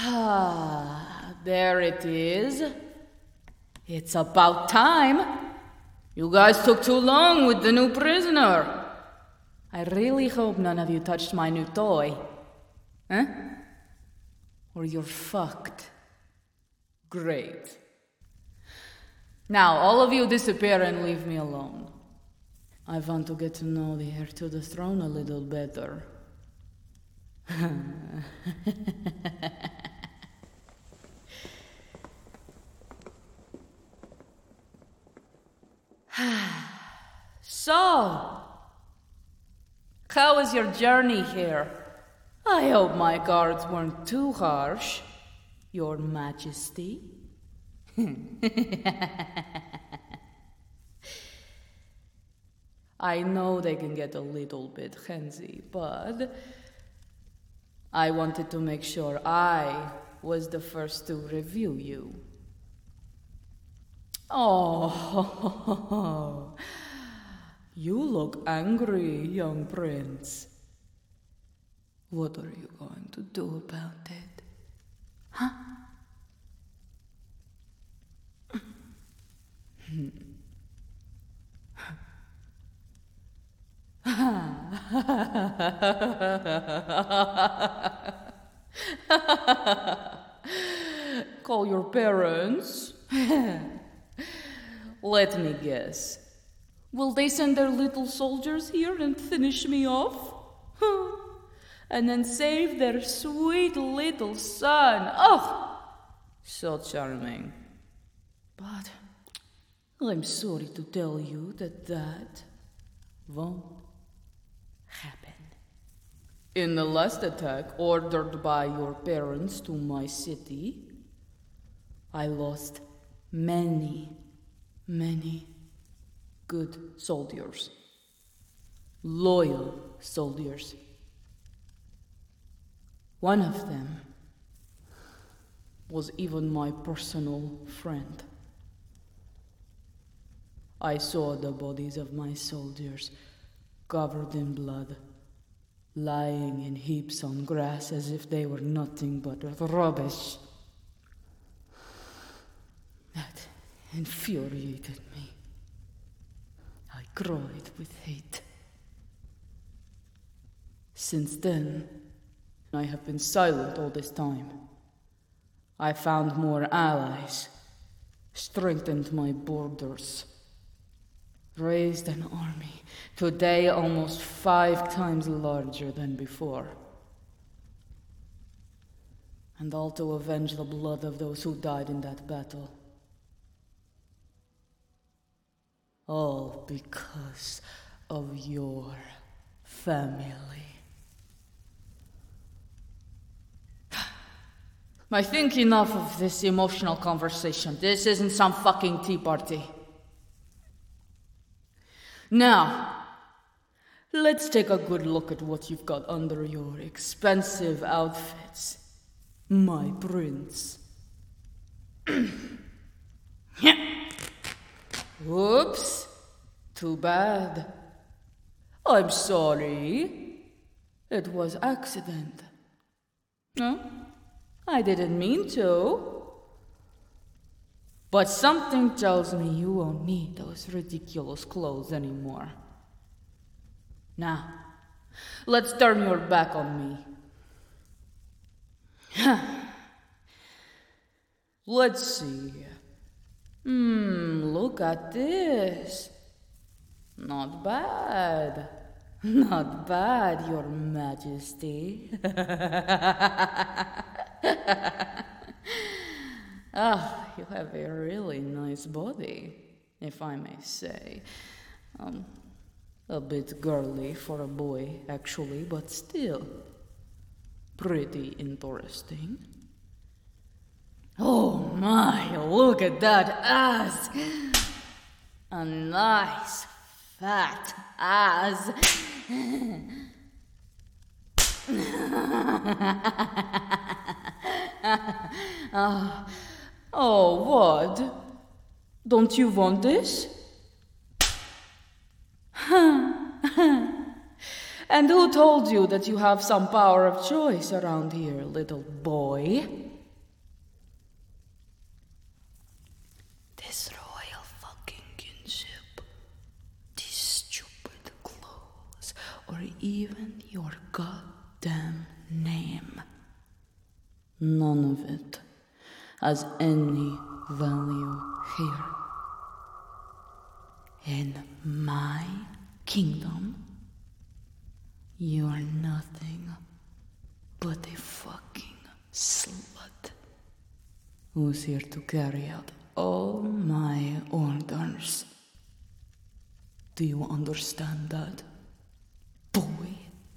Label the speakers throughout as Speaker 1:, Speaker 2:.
Speaker 1: Ah, there it is. It's about time. You guys took too long with the new prisoner. I really hope none of you touched my new toy. Huh? Or you're fucked. Great. Now, all of you disappear and leave me alone. I want to get to know the heir to the throne a little better. So, how was your journey here? I hope my guards weren't too harsh, Your Majesty. I know they can get a little bit handsy, but I wanted to make sure I was the first to review you. Oh, you look angry, young prince. What are you going to do about it? Huh? Call your parents? Let me guess. Will they send their little soldiers here and finish me off? And then save their sweet little son? Oh, so charming. But I'm sorry to tell you that won't happen. In the last attack ordered by your parents to my city, I lost many good soldiers. Loyal soldiers. One of them was even my personal friend. I saw the bodies of my soldiers covered in blood, lying in heaps on grass as if they were nothing but rubbish. That infuriated me. I cried with hate. Since then, I have been silent all this time. I found more allies, strengthened my borders, raised an army, today almost 5 times larger than before. And all to avenge the blood of those who died in that battle. All because of your family. I think enough of this emotional conversation. This isn't some fucking tea party. Now, let's take a good look at what you've got under your expensive outfits, my prince. Oops, too bad. I'm sorry. It was accident. No? I didn't mean to. But something tells me you won't need those ridiculous clothes anymore. Now, let's turn your back on me. Let's see. Look at this. Not bad. Not bad, Your Majesty. You have a really nice body, if I may say. A bit girly for a boy, actually, but still pretty interesting. Oh my, look at that ass! A nice, fat ass. Oh, what? Don't you want this? And who told you that you have some power of choice around here, little boy? or even your goddamn name. None of it has any value here. In my kingdom, you are nothing but a fucking slut who's here to carry out all my orders. Do you understand that, boy?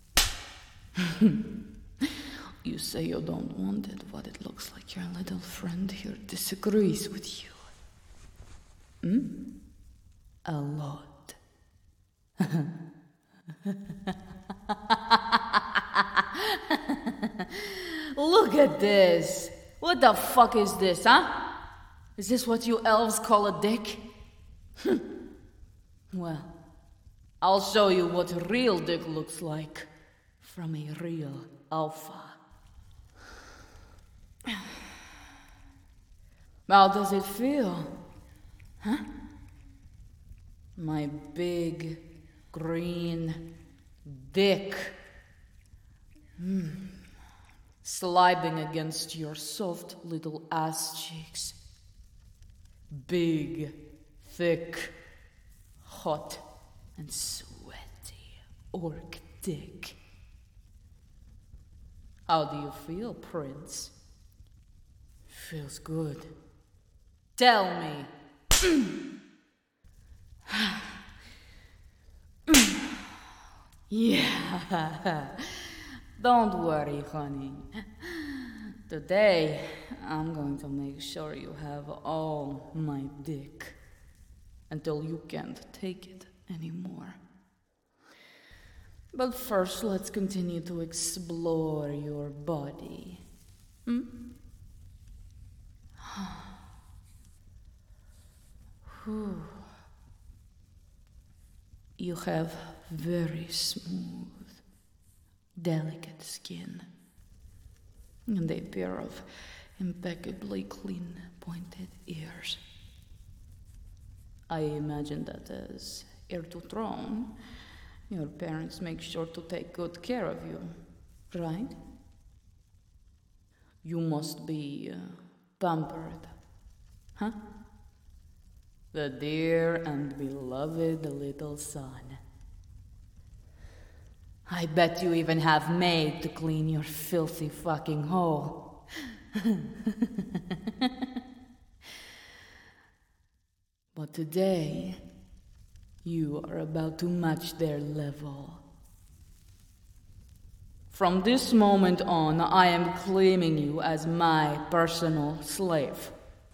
Speaker 1: You say you don't want it, but it looks like your little friend here disagrees with you. A lot. Look at this. What the fuck is this, huh? Is this what you elves call a dick? Well, I'll show you what a real dick looks like from a real alpha. How does it feel? Huh? My big, green dick. Sliding against your soft little ass cheeks. Big, thick, hot, and sweaty orc dick. How do you feel, Prince? Feels good. Tell me. Yeah. Don't worry, honey. Today, I'm going to make sure you have all my dick until you can't take it anymore. But first, let's continue to explore your body. You have very smooth, delicate skin, and a pair of impeccably clean, pointed ears. I imagine that as heir to throne, your parents make sure to take good care of you, right? You must be pampered, huh? The dear and beloved little son. I bet you even have maid to clean your filthy fucking hole. But today, you are about to match their level. From this moment on, I am claiming you as my personal slave.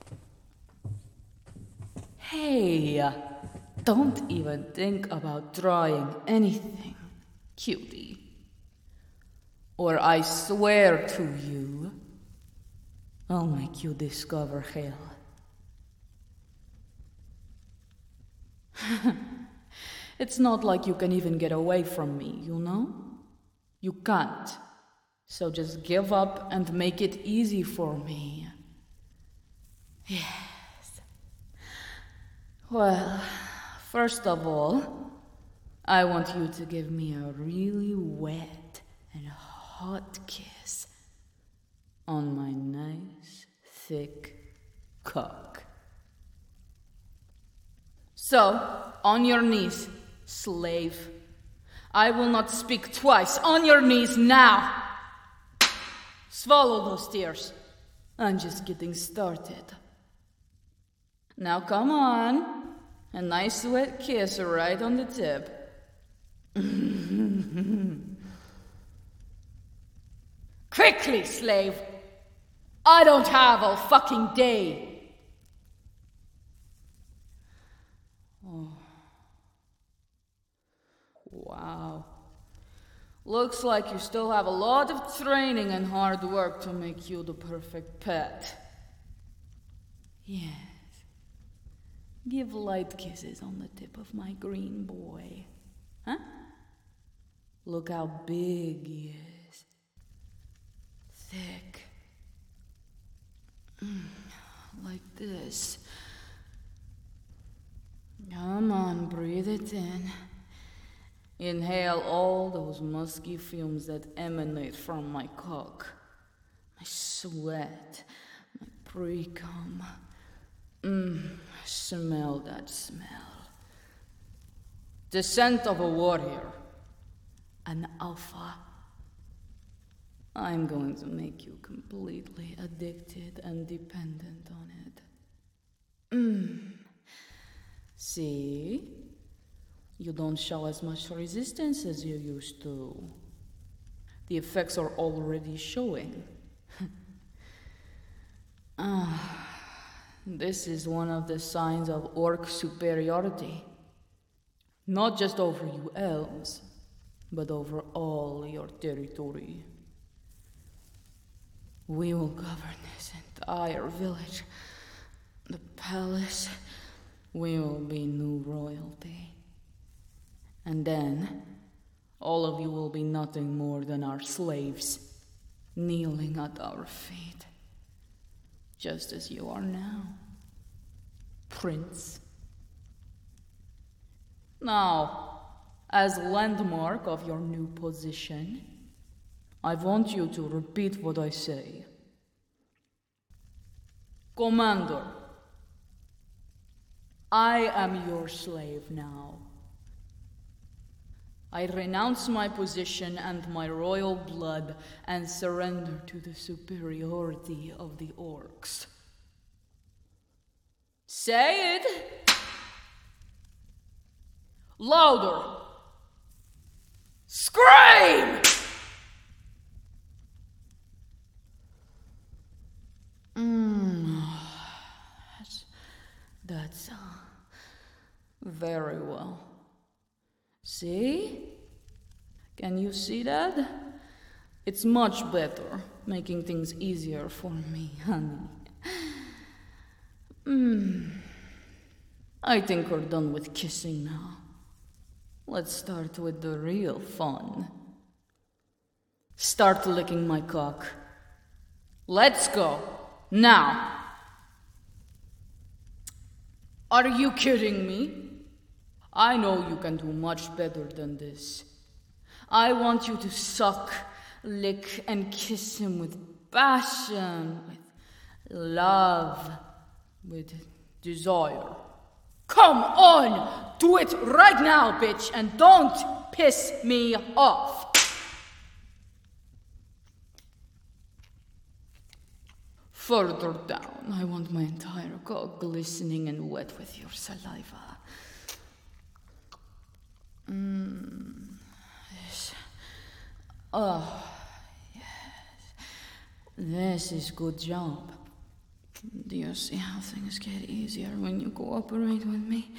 Speaker 1: Hey, don't even think about trying anything, cutie. Or I swear to you, I'll make you discover hell. It's not like you can even get away from me, you know? You can't. So just give up and make it easy for me. Yes. Well, first of all, I want you to give me a really wet and hot kiss on my nice, thick cock. So, on your knees, slave. I will not speak twice. On your knees now! Swallow those tears. I'm just getting started. Now come on. A nice wet kiss right on the tip. Quickly, slave! I don't have all fucking day. Oh. Wow. Looks like you still have a lot of training and hard work to make you the perfect pet. Yes. Give light kisses on the tip of my green boy. Huh? Look how big he is. Thick. Like this. Come on, breathe it in. Inhale all those musky fumes that emanate from my cock. My sweat, my pre-cum. Smell that smell. The scent of a warrior. An alpha. I'm going to make you completely addicted and dependent on it. See? You don't show as much resistance as you used to. The effects are already showing. This is one of the signs of orc superiority. Not just over you elves, but over all your territory. We will govern this entire village. The palace. We will be new royalty. And then, all of you will be nothing more than our slaves, kneeling at our feet. Just as you are now, Prince. Now, as landmark of your new position, I want you to repeat what I say. Commander, I am your slave now. I renounce my position and my royal blood and surrender to the superiority of the orcs. Say it! Louder! Scream! That's very well. See? Can you see that? It's much better, making things easier for me, honey. I think we're done with kissing now. Let's start with the real fun. Start licking my cock. Let's go. Now. Are you kidding me? I know you can do much better than this. I want you to suck, lick, and kiss him with passion, with love, with desire. Come on! Do it right now, bitch, and don't piss me off! Further down, I want my entire cock glistening and wet with your saliva. Yes. Oh, yes. This is good job. Do you see how things get easier when you cooperate with me?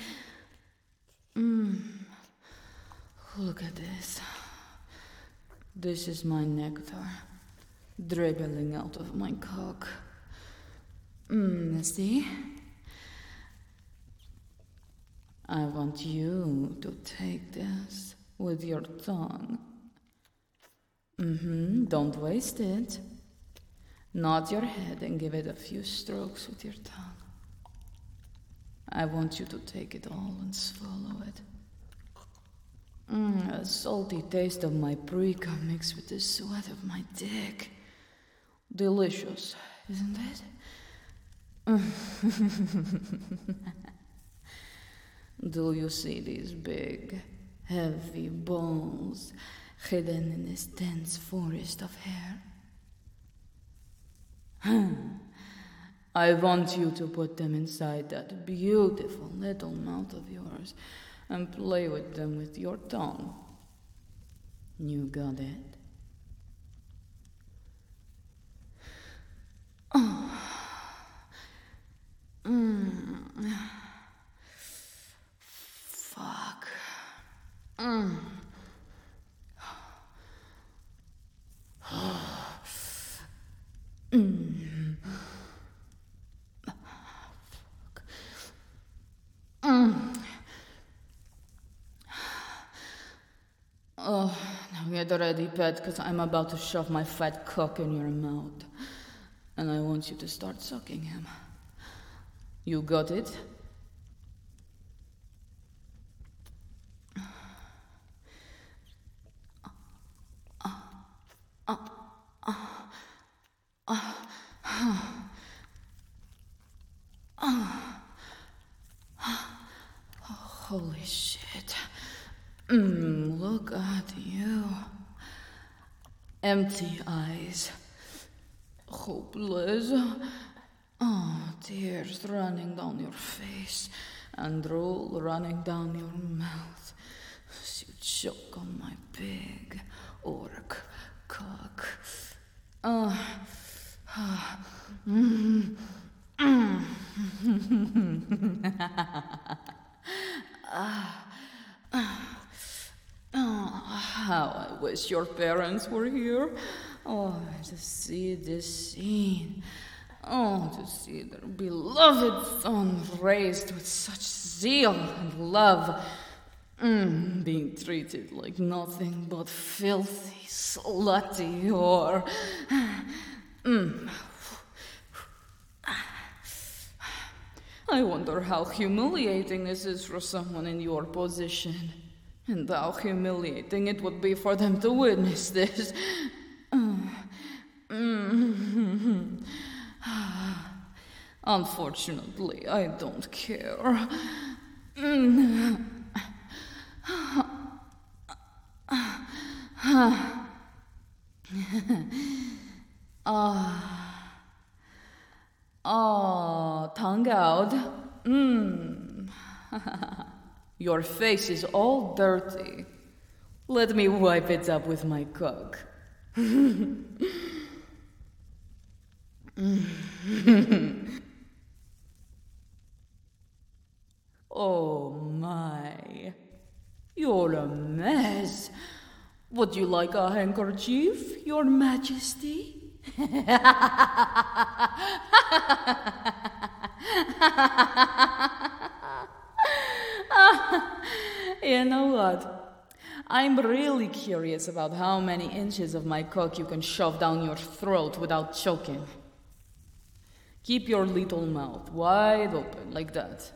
Speaker 1: Look at this. This is my nectar, dribbling out of my cock. See? I want you to take this with your tongue. Don't waste it. Nod your head and give it a few strokes with your tongue. I want you to take it all and swallow it. A salty taste of my pre-cum mixed with the sweat of my dick. Delicious, isn't it? Do you see these big, heavy balls hidden in this dense forest of hair? I want you to put them inside that beautiful little mouth of yours and play with them with your tongue. You got it? Fuck. Oh, now get ready, pet, because I'm about to shove my fat cock in your mouth. And I want you to start sucking him. You got it? shit. Look at you. Empty eyes. Hopeless. Oh, tears running down your face and drool running down your mouth as you choke on my big orc cock. How I wish your parents were here. Oh, to see this scene. Oh, to see their beloved son raised with such zeal and love, being treated like nothing but filthy, slutty whore. I wonder how humiliating this is for someone in your position, and how humiliating it would be for them to witness this. Unfortunately, I don't care. Tongue out. Your face is all dirty. Let me wipe it up with my cock. Oh my. You're a mess. Would you like a handkerchief, Your Majesty? You know what? I'm really curious about how many inches of my cock you can shove down your throat without choking. Keep your little mouth wide open, like that.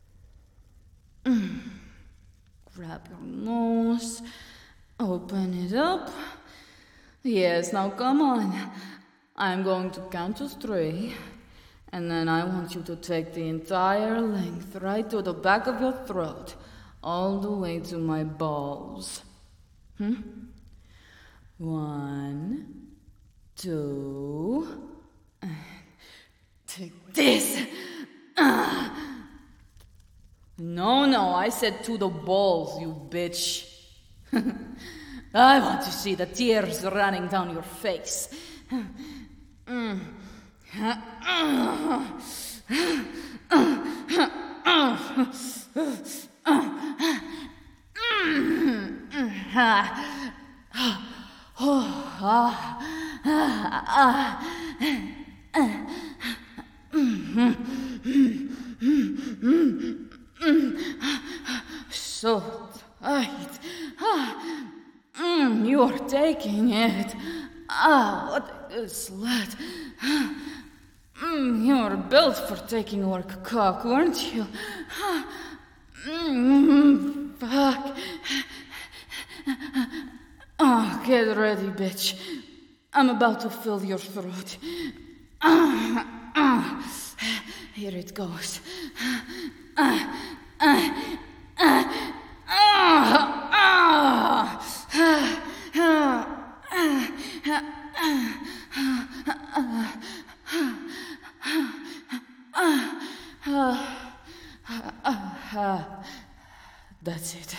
Speaker 1: Grab your nose, open it up. Yes, now come on. I'm going to count to 3, and then I want you to take the entire length right to the back of your throat, all the way to my balls. 1, 2, take this. No, I said to the balls, you bitch. I want to see the tears running down your face. So tight. You're taking it. What a good slut. You're built for taking orc cock, weren't you? Fuck. Oh, get ready, bitch. I'm about to fill your throat. Here it goes. That's it.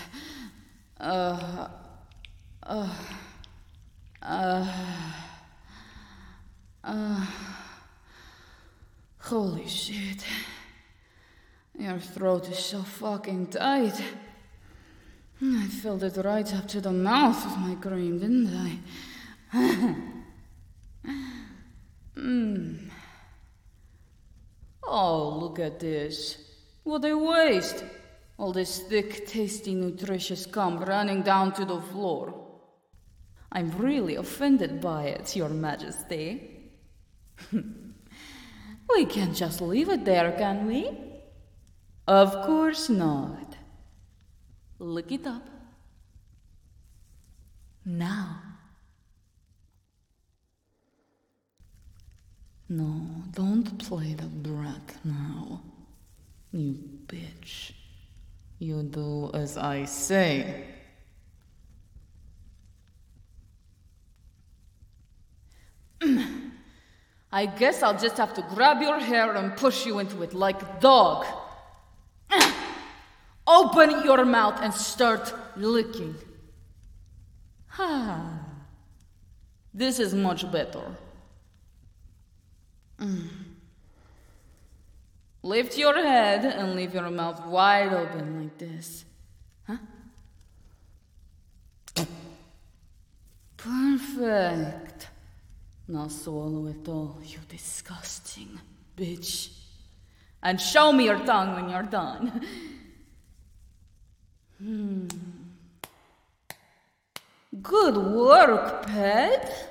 Speaker 1: Holy shit. Your throat is so fucking tight. I filled it right up to the mouth with my cream, didn't I? Oh, look at this. What a waste. All this thick, tasty, nutritious cum running down to the floor. I'm really offended by it, Your Majesty. We can't just leave it there, can we? Of course not. Lick it up. Now. No, don't play the brat now. You bitch. You do as I say. I guess I'll just have to grab your hair and push you into it like a dog. Open your mouth and start licking. This is much better. Lift your head and leave your mouth wide open like this. Perfect. Now swallow it all, you disgusting bitch. And show me your tongue when you're done. Good work, pet.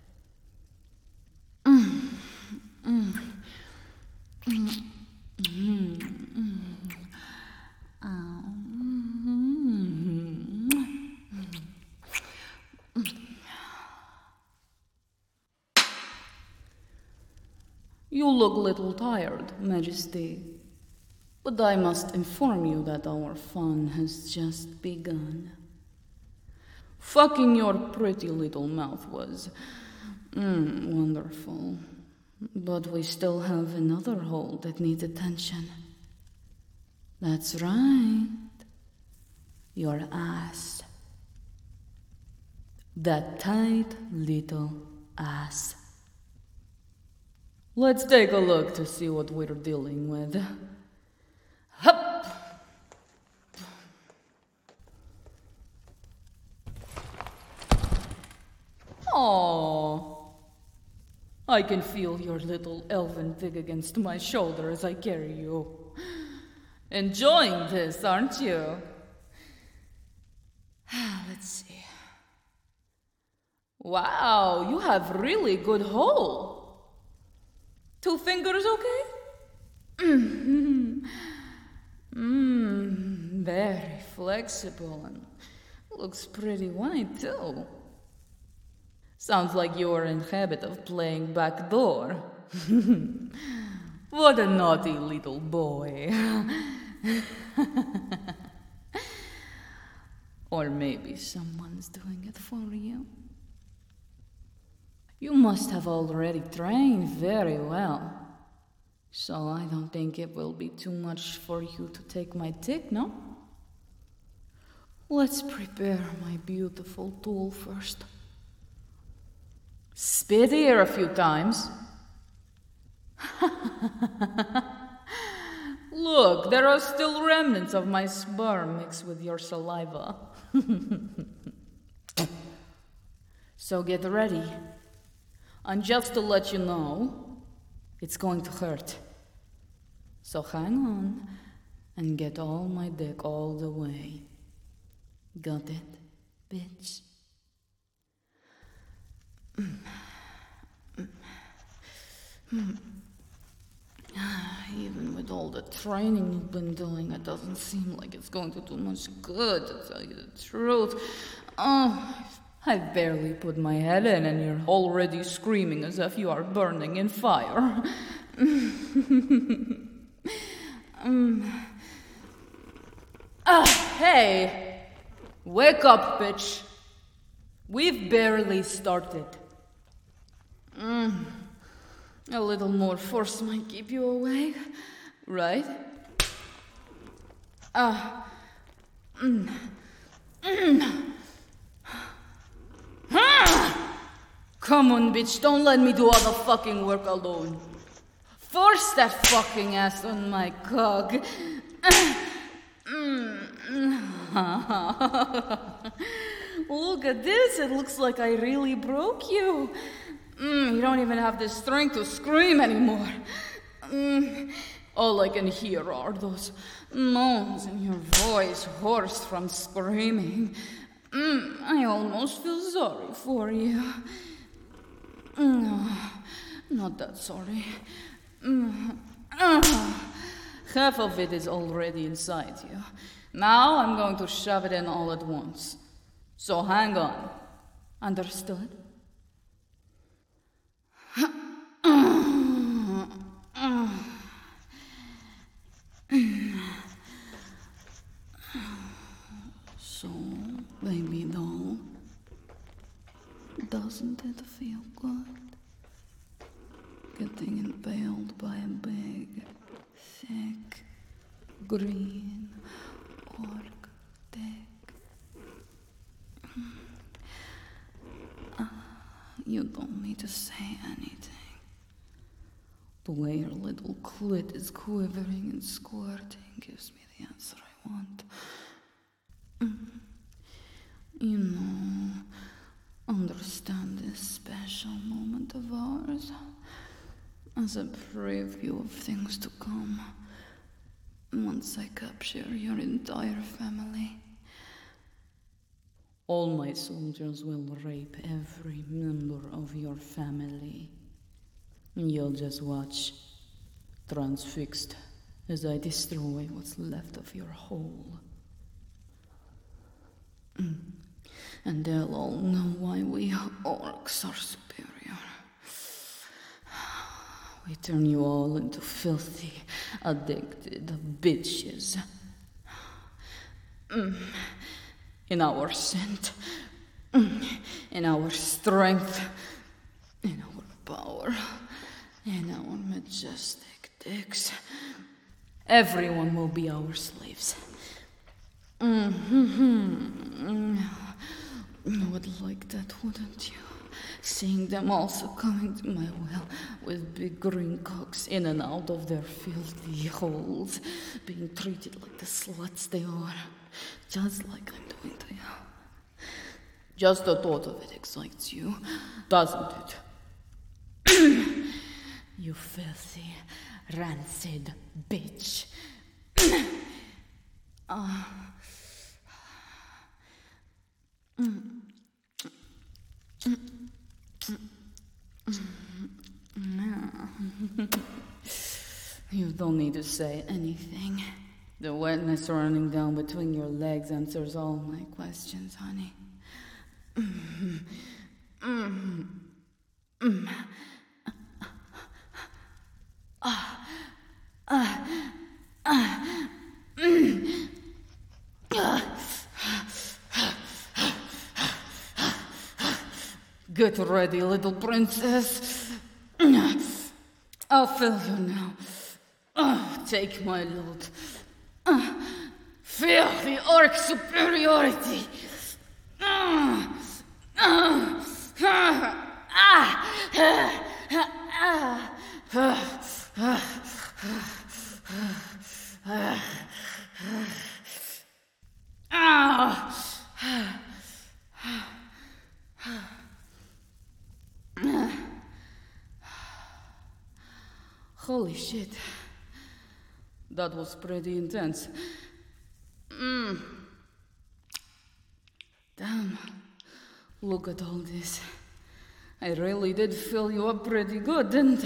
Speaker 1: You look a little tired, Majesty. But I must inform you that our fun has just begun. Fucking your pretty little mouth was wonderful. But we still have another hole that needs attention. That's right. Your ass. That tight little ass. Let's take a look to see what we're dealing with. Hup! Oh, I can feel your little elven dig against my shoulder as I carry you. Enjoying this, aren't you? Let's see. Wow, you have really good hole. 2 fingers, okay? Very flexible and looks pretty wide too. Sounds like you're in habit of playing backdoor. What a naughty little boy. Or maybe someone's doing it for you. You must have already trained very well. So I don't think it will be too much for you to take my tick, no? Let's prepare my beautiful tool first. Spit here a few times. Look, there are still remnants of my sperm mixed with your saliva. So get ready. And just to let you know, it's going to hurt. So hang on and get all my dick all the way. Got it, bitch? Even with all the training you've been doing, it doesn't seem like it's going to do much good, to tell you the truth. I've barely put my head in and you're already screaming as if you are burning in fire. Hey! Wake up, bitch. We've barely started. A little more force might keep you awake, right? Come on, bitch, don't let me do all the fucking work alone. Force that fucking ass on my cock. Look at this, it looks like I really broke you. You don't even have the strength to scream anymore. All I can hear are those moans in your voice, hoarse from screaming. I almost feel sorry for you. No, not that sorry. Half of it is already inside you. Now I'm going to shove it in all at once. So hang on. Understood? So, baby doll, doesn't it feel good? Getting impaled by a big, thick, green orc dick. You don't need to say anything. The way your little clit is quivering and squirting gives me the answer I want. You know, understand this special moment of ours as a preview of things to come once I capture your entire family. All my soldiers will rape every member of your family. You'll just watch, transfixed, as I destroy what's left of your whole. And they'll all know why we orcs are superior. We turn you all into filthy, addicted bitches. In our scent, in our strength, in our power, in our majestic dicks. Everyone will be our slaves. You would like that, wouldn't you? Seeing them all succumbing to my will with big green cocks in and out of their filthy holes, being treated like the sluts they are, just like I'm doing to you. Just the thought of it excites you, doesn't it? You filthy, rancid bitch. You don't need to say anything. The wetness running down between your legs answers all my questions, honey. Get ready, little princess. I'll fill you now. Take my loot. Feel the orc superiority. Holy shit. That was pretty intense. Damn. Look at all this. I really did fill you up pretty good, didn't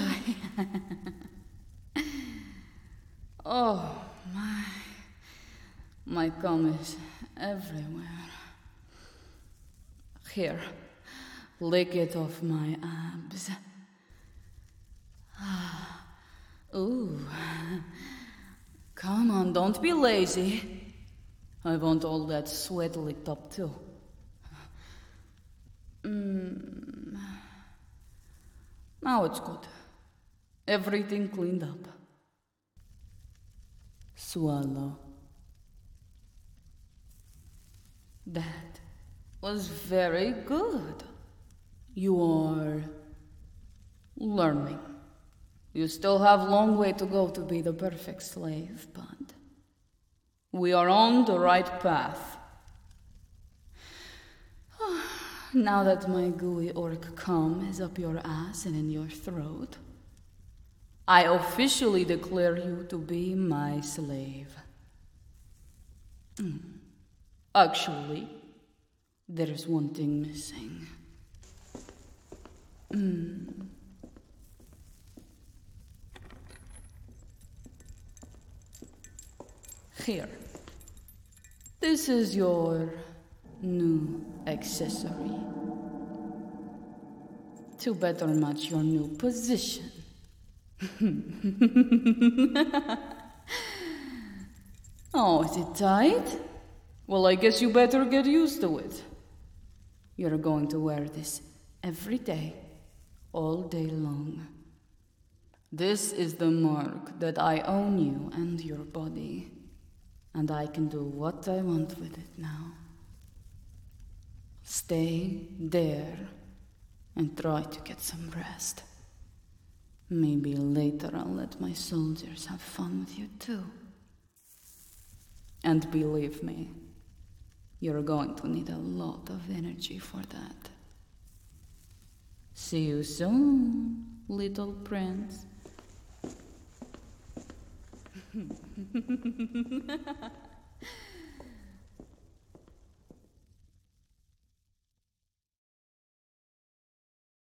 Speaker 1: I? Oh, my. My cum is everywhere. Here. Lick it off my abs. Ooh. Come on, don't be lazy. I want all that sweat licked up too. Now it's good. Everything cleaned up. Swallow. That was very good. You are learning. You still have a long way to go to be the perfect slave, but we are on the right path. Now that my gooey orc cum is up your ass and in your throat, I officially declare you to be my slave. Actually, there is one thing missing. Here. This is your new accessory. To better match your new position. Oh, is it tight? Well, I guess you better get used to it. You're going to wear this every day, all day long. This is the mark that I own you and your body, and I can do what I want with it now. Stay there and try to get some rest. Maybe later I'll let my soldiers have fun with you too. And believe me, you're going to need a lot of energy for that. See you soon, little prince.